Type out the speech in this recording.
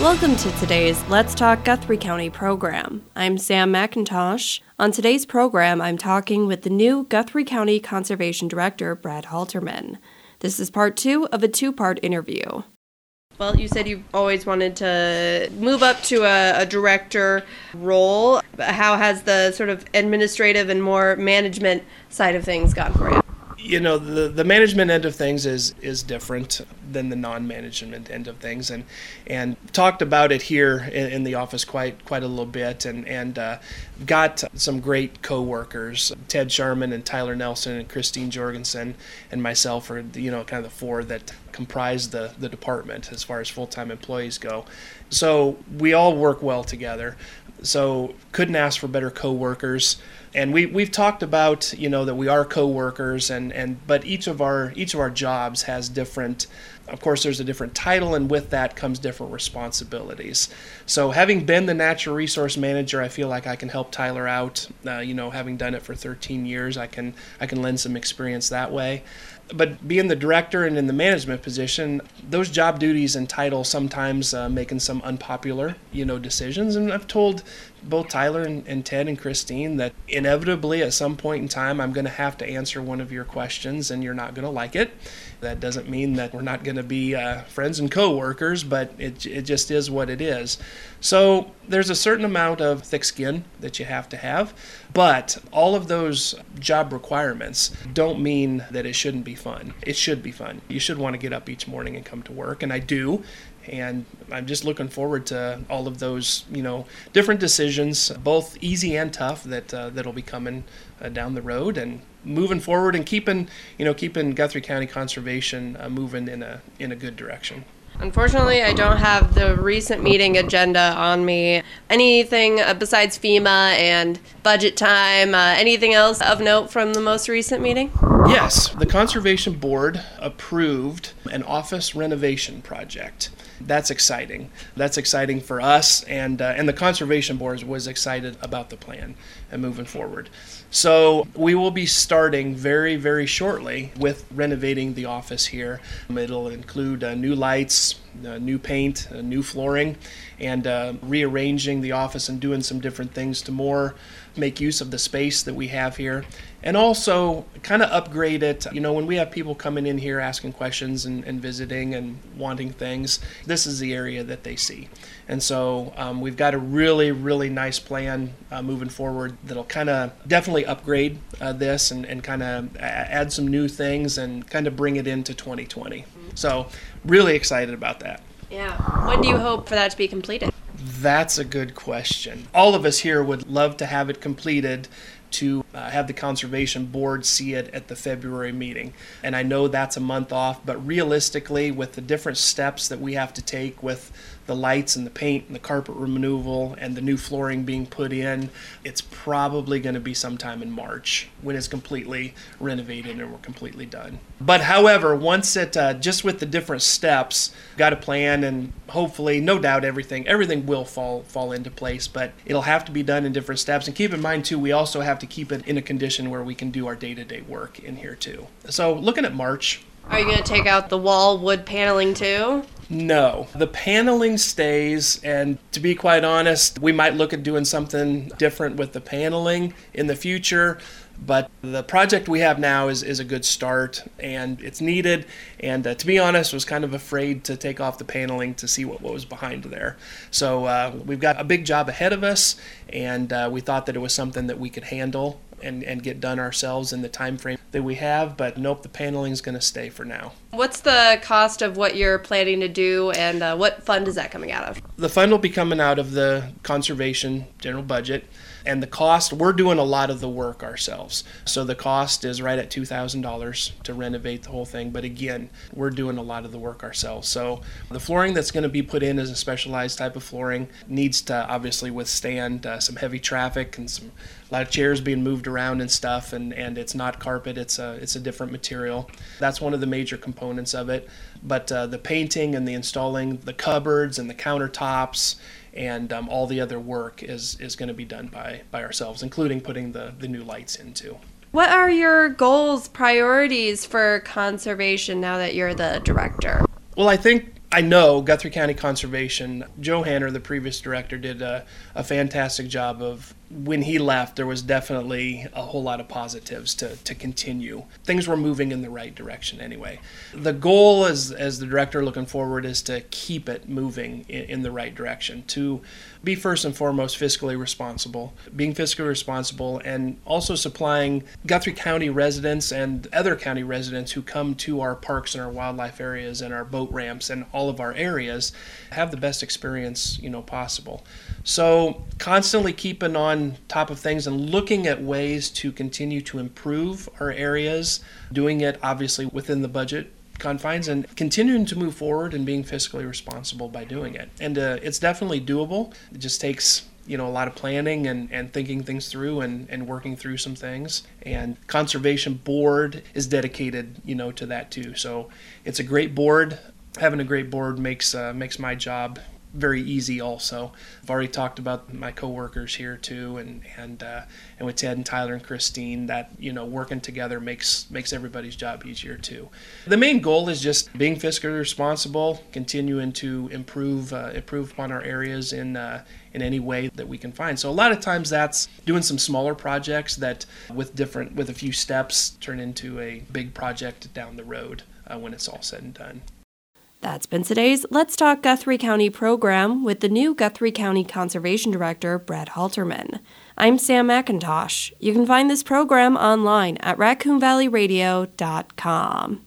Welcome to today's Let's Talk Guthrie County program. I'm Sam McIntosh. On today's program, I'm talking with the new Guthrie County Conservation Director, Brad Halterman. This is part 2 of a 2-part interview. Well, you said you always wanted to move up to a director role. How has the sort of administrative and more management side of things gone for you? You know, the management end of things is different than the non-management end of things, and talked about it here in the office quite a little bit, and got some great co-workers. Ted Sharman and Tyler Nelson and Christine Jorgensen and myself are kind of the 4 that comprise the department as far as full-time employees go. So we all work well together. So couldn't ask for better co-workers. And we've talked about that we are co-workers, but each of our jobs has different. Of course, there's a different title, and with that comes different responsibilities. So having been the natural resource manager, I feel like I can help Tyler out. Having done it for 13 years, I can lend some experience that way. But being the director and in the management position, those job duties and titles sometimes making some unpopular, decisions. And I've told both Tyler and Ted and Christine that inevitably at some point in time I'm going to have to answer one of your questions and you're not going to like it. That doesn't mean that we're not going to be friends and co-workers, but it just is what it is. So there's a certain amount of thick skin that you have to have, but all of those job requirements don't mean that it shouldn't be fun. It should be fun. You should want to get up each morning and come to work, and I do. And I'm just looking forward to all of those, different decisions, both easy and tough, that'll be coming down the road, and moving forward and keeping Guthrie County Conservation moving in a good direction. Unfortunately, I don't have the recent meeting agenda on me. Anything besides FEMA and budget time? Anything else of note from the most recent meeting? Yes, the Conservation Board approved an office renovation project. That's exciting. That's exciting for us, and the Conservation Board was excited about the plan and moving forward. So we will be starting very, very shortly with renovating the office here. It'll include new lights, new paint, new flooring, and rearranging the office and doing some different things to more make use of the space that we have here, and also kind of upgrade it. When we have people coming in here asking questions and visiting and wanting things, this is the area that they see. And so we've got a really, really nice plan moving forward that'll kind of definitely upgrade this and kind of add some new things and kind of bring it into 2020. So really excited about that. Yeah. When do you hope for that to be completed? That's a good question. All of us here would love to have it completed, to have the Conservation Board see it at the February meeting. And I know that's a month off, but realistically, with the different steps that we have to take with the lights and the paint and the carpet removal and the new flooring being put in, it's probably going to be sometime in March when it's completely renovated and we're completely done. But however, once it, just with the different steps, got a plan, and hopefully, no doubt, everything will fall into place, but it'll have to be done in different steps. And keep in mind too, we also have to keep it in a condition where we can do our day-to-day work in here too. So looking at March. Are you going to take out the wall wood paneling too? No, the paneling stays, and to be quite honest, we might look at doing something different with the paneling in the future, but the project we have now is a good start, and it's needed, and to be honest, was kind of afraid to take off the paneling to see what was behind there. So we've got a big job ahead of us, and we thought that it was something that we could handle and get done ourselves in the time frame that we have, but nope, the paneling is going to stay for now. What's the cost of what you're planning to do, and what fund is that coming out of? The fund will be coming out of the conservation general budget, and the cost, we're doing a lot of the work ourselves. So the cost is right at $2,000 to renovate the whole thing, but again, we're doing a lot of the work ourselves. So the flooring that's going to be put in is a specialized type of flooring, needs to obviously withstand some heavy traffic and a lot of chairs being moved around and stuff, and it's not carpet, it's a different material. That's one of the major components of it. But the painting and the installing the cupboards and the countertops and all the other work is going to be done by ourselves, including putting the new lights in too. What are your goals, priorities for conservation now that you're the director? Well, I think I know Guthrie County Conservation, Joe Hanner, the previous director, did a fantastic job of, when he left, there was definitely a whole lot of positives to continue. Things were moving in the right direction anyway. The goal as the director looking forward is to keep it moving in the right direction, to be first and foremost fiscally responsible, being fiscally responsible, and also supplying Guthrie County residents and other county residents who come to our parks and our wildlife areas and our boat ramps and all of our areas have the best experience possible. So constantly keeping on top of things and looking at ways to continue to improve our areas, doing it obviously within the budget confines and continuing to move forward and being fiscally responsible by doing it. And it's definitely doable. It just takes a lot of planning and thinking things through and working through some things. And Conservation Board is dedicated, to that too. So it's a great board. Having a great board makes my job very easy also. I've already talked about my coworkers here too, and with Ted and Tyler and Christine, that working together makes everybody's job easier too. The main goal is just being fiscally responsible, continuing to improve upon our areas in any way that we can find. So a lot of times that's doing some smaller projects that with a few steps turn into a big project down the road when it's all said and done. That's been today's Let's Talk Guthrie County program with the new Guthrie County Conservation Director, Brad Halterman. I'm Sam McIntosh. You can find this program online at raccoonvalleyradio.com.